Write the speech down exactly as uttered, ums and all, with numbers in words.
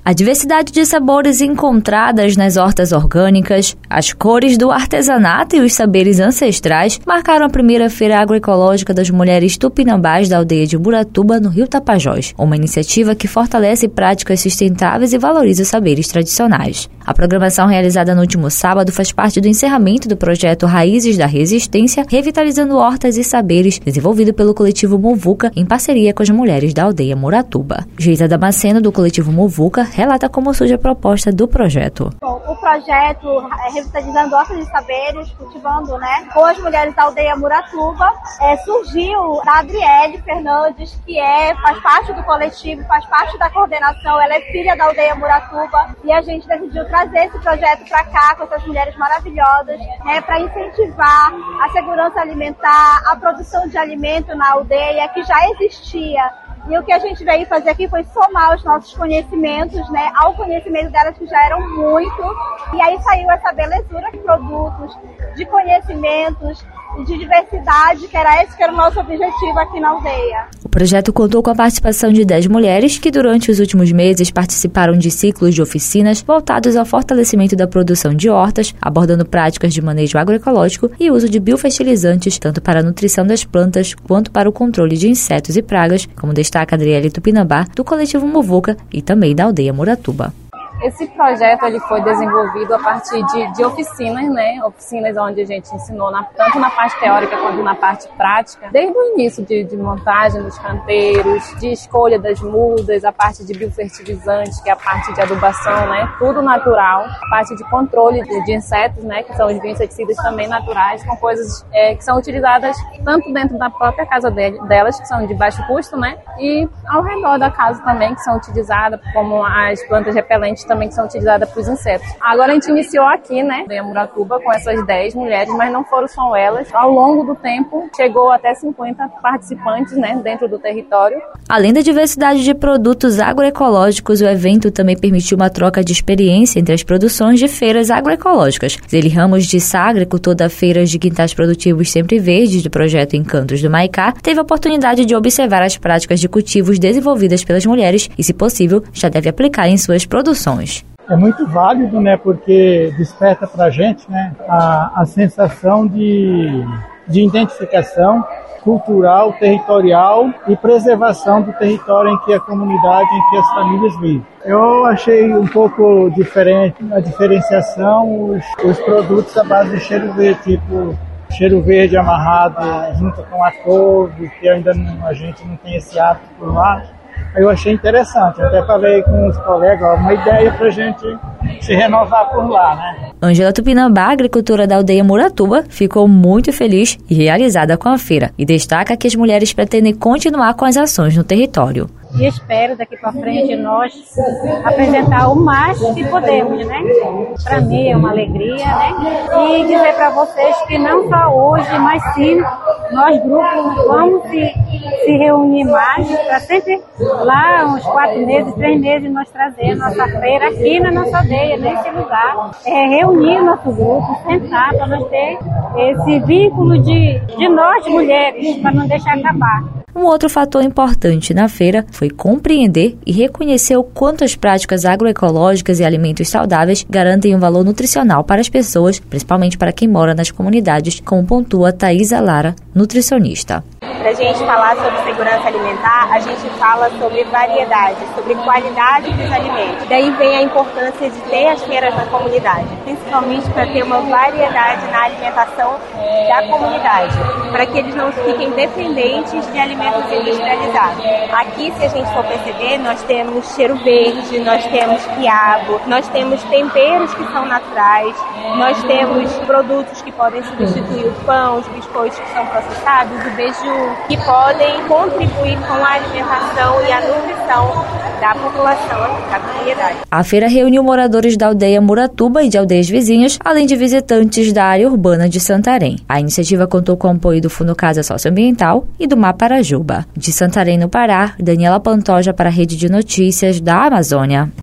A diversidade de sabores encontradas nas hortas orgânicas, as cores do artesanato e os saberes ancestrais marcaram a primeira Feira Agroecológica das Mulheres Tupinambás da aldeia de Muratuba, no Rio Tapajós, uma iniciativa que fortalece práticas sustentáveis e valoriza os saberes tradicionais. A programação realizada no último sábado faz parte do encerramento do projeto Raízes da Resistência, Revitalizando Hortas e Saberes, desenvolvido pelo coletivo Muvuca em parceria com as mulheres da aldeia Muratuba. Geisa Damasceno, do coletivo Muvuca, relata como surge a proposta do projeto. Bom, o projeto é, Revitalizando Hortas e Saberes, cultivando, né, com as mulheres da aldeia Muratuba, é, surgiu da Adriele Fernandes, que é, faz parte do coletivo, faz parte da coordenação, ela é filha da aldeia Muratuba, e a gente decidiu trazer esse projeto para cá com essas mulheres maravilhosas, né, para incentivar a segurança alimentar, a produção de alimento na aldeia que já existia. E o que a gente veio fazer aqui foi somar os nossos conhecimentos, né, ao conhecimento delas que já eram muito. E aí saiu essa belezura de produtos, de conhecimentos e de diversidade, que era esse que era o nosso objetivo aqui na aldeia. O projeto contou com a participação de dez mulheres que durante os últimos meses participaram de ciclos de oficinas voltados ao fortalecimento da produção de hortas, abordando práticas de manejo agroecológico e uso de biofertilizantes, tanto para a nutrição das plantas quanto para o controle de insetos e pragas, como destaca Adriele Tupinambá, do coletivo Muvuca e também da aldeia Muratuba. Esse projeto ele foi desenvolvido a partir de, de oficinas, né? Oficinas onde a gente ensinou na, tanto na parte teórica quanto na parte prática, desde o início de, de montagem dos canteiros, de escolha das mudas, a parte de biofertilizante, que é a parte de adubação, né? Tudo natural, a parte de controle de, de insetos, né? Que são os bioinseticidas também naturais, com coisas é, que são utilizadas tanto dentro da própria casa de, delas, que são de baixo custo, né? E ao redor da casa também, que são utilizadas como as plantas repelentes também que são utilizadas para os insetos. Agora a gente iniciou aqui, né, em Muratuba, com essas dez mulheres, mas não foram só elas. Ao longo do tempo, chegou até cinquenta participantes, né, dentro do território. Além da diversidade de produtos agroecológicos, o evento também permitiu uma troca de experiência entre as produções de feiras agroecológicas. Zeli Ramos de Sá, agricultor da Feira de Quintais Produtivos Sempre Verdes do projeto Encantos do Maicá, teve a oportunidade de observar as práticas de cultivos desenvolvidas pelas mulheres e, se possível, já deve aplicar em suas produções. É muito válido, né, porque desperta para a gente, né, a, a sensação de, de identificação cultural, territorial e preservação do território em que a comunidade, em que as famílias vivem. Eu achei um pouco diferente a diferenciação, os, os produtos à base de cheiro verde, tipo cheiro verde amarrado junto com a couve, que ainda não, a gente não tem esse hábito por lá. Eu achei interessante, até falei com os colegas, uma ideia para a gente se renovar por lá, né? Ângela Tupinambá, agricultora da aldeia Muratuba, ficou muito feliz e realizada com a feira e destaca que as mulheres pretendem continuar com as ações no território. E espero daqui para frente nós apresentar o mais que podemos, né? Para mim é uma alegria, né? E dizer para vocês que não só hoje, mas sim, nós grupos vamos se, se reunir mais para sempre lá uns quatro meses, três meses nós trazer nossa feira aqui na nossa aldeia, nesse lugar. É reunir nosso grupo, sentar para nós ter esse vínculo de, de nós mulheres, para não deixar acabar. Um outro fator importante na feira foi compreender e reconhecer o quanto as práticas agroecológicas e alimentos saudáveis garantem um valor nutricional para as pessoas, principalmente para quem mora nas comunidades, como pontua Thaisa Lara, nutricionista. Para a gente falar sobre segurança alimentar, a gente fala sobre variedade, sobre qualidade dos alimentos. Daí vem a importância de ter as feiras na comunidade, principalmente para ter uma variedade na alimentação da comunidade, para que eles não fiquem dependentes de alimentos industrializados. Aqui, se a gente for perceber, nós temos cheiro verde, nós temos quiabo, nós temos temperos que são naturais, nós temos produtos que podem substituir o pão, os biscoitos que são processados, o beiju, que podem contribuir com a alimentação e a nutrição da população, da comunidade. A feira reuniu moradores da aldeia Muratuba e de aldeias vizinhas, além de visitantes da área urbana de Santarém. A iniciativa contou com o apoio do Fundo Casa Socioambiental e do Maparajuba. De Santarém, no Pará, Daniela Pantoja para a Rede de Notícias da Amazônia.